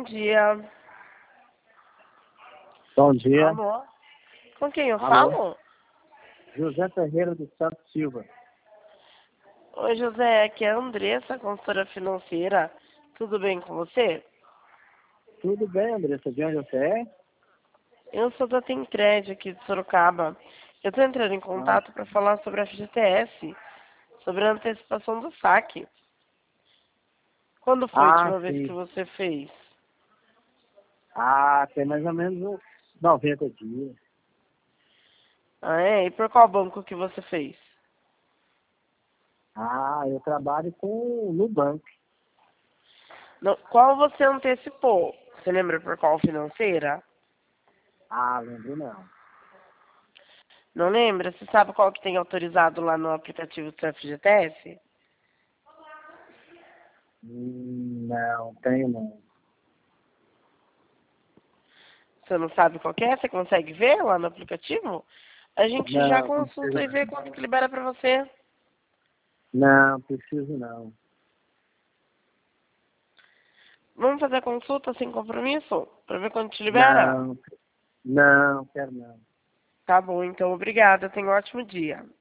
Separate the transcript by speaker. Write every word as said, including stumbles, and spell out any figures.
Speaker 1: dia.
Speaker 2: Bom dia.
Speaker 1: Alô? Com quem eu
Speaker 2: Alô?
Speaker 1: falo?
Speaker 2: José Ferreira dos Santos Silva.
Speaker 1: Oi, José. Aqui é a Andressa, consultora financeira. Tudo bem com você?
Speaker 2: Tudo bem, Andressa? De onde você é?
Speaker 1: Eu sou da Tencred, aqui de Sorocaba. Eu estou entrando em
Speaker 2: Ah,
Speaker 1: contato para falar sobre a F G T S, sobre a antecipação do saque. Quando foi a
Speaker 2: ah,
Speaker 1: última vez que
Speaker 2: sim.
Speaker 1: você fez?
Speaker 2: Ah, tem mais ou menos uns noventa dias.
Speaker 1: Ah, é? E por qual banco que você fez?
Speaker 2: Ah, eu trabalho com no banco.
Speaker 1: Não, qual você antecipou? Você lembra por qual financeira?
Speaker 2: Ah, lembro não.
Speaker 1: Não lembra? Você sabe qual que tem autorizado lá no aplicativo do F G T S?
Speaker 2: Hum, não, tenho não.
Speaker 1: Você não sabe qual que é? Você consegue ver lá no aplicativo? A gente já
Speaker 2: Não,
Speaker 1: consulta
Speaker 2: preciso
Speaker 1: e vê quanto que libera pra você.
Speaker 2: não, preciso não.
Speaker 1: Vamos fazer a consulta sem compromisso? Pra ver quanto te libera?
Speaker 2: Não, não, quero não.
Speaker 1: Tá bom, então obrigada. Tenha um ótimo dia.